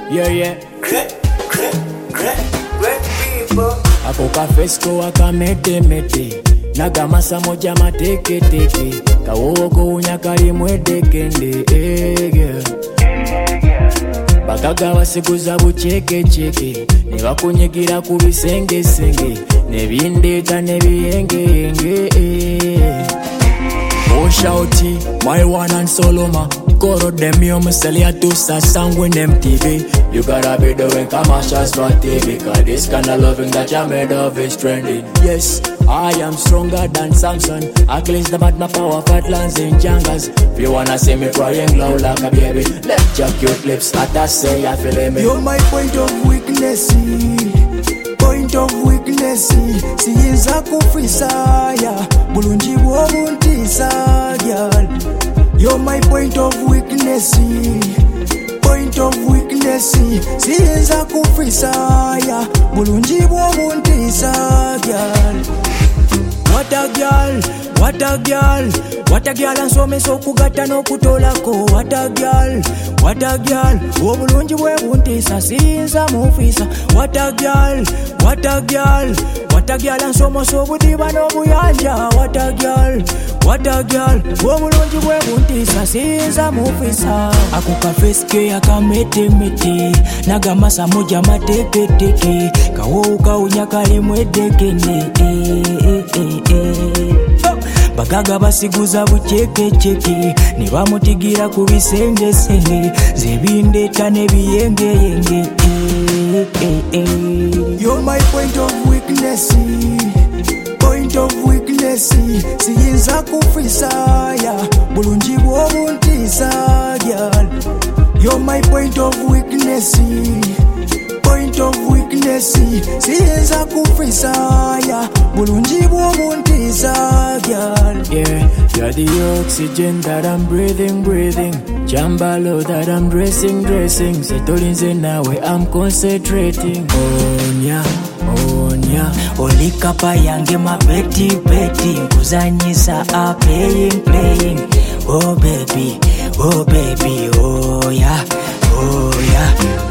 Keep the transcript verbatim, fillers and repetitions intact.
Yeah, yeah. Great, great, great, great people. Ako kafesko wakamete mete nagamasa moja mateke teke kawogo unyakali mwedekende eh, girl. Bagaga basiguza bucheke cheke ne bakunyigira ku bisenge senge ne bindeta ne biyenge eh. Oh shouty, my one and Soloma. Koro dem yo muselia tu sa sangwin M T V. You gotta be doing commercials for T V, cause this kind of loving that you made of is trending. Yes, I am stronger than Samson. I cleanse them at my power fatlands in jungles. If you wanna see me crying loud like a baby, let your cute lips start to say I feel me. You're my point of weakness, point of weakness. Siyinza kufisaya bulungi bwobuntisa girl. You're my point of weakness, point of weakness. Siyinza kufisaya bulungi bwobuntisa girl. What a girl, what a girl, what a girl ansome sokugata n'okutolako. What a girl, what a girl, obulungi bwebuntisa siyinza mufisa. What a girl, what a girl, what a girl ansoma sobudiba n'obuyanja. What a girl, what a girl, obulungi bwebuntisa siyinza mufisa. Ako kafeske akametemete nagamasa moja mateketeke kawowu kawunya kali mwedekene eh, eh, eh, eh. Bagaga basiguza bucheke cheke ne bamutigira ku bisengesenge zebindeta ne biyenge yenge eh, eh, eh. You're my point of weakness, point of weakness. Siyinza kufisaya bulungi bwobuntisa girl. You're my point of weakness, point of weakness. Siyinza kufisaya bulungi bwobuntisa girl. Yeah, you're the oxygen that I'm breathing, breathing. Jambalo that I'm dressing, dressing. Setolinze nawe I'm concentrating. Onya, onya. Olikapa yange mabeti beti kuzanyisa a playing playing. Oh baby, oh baby, oh yeah, oh yeah.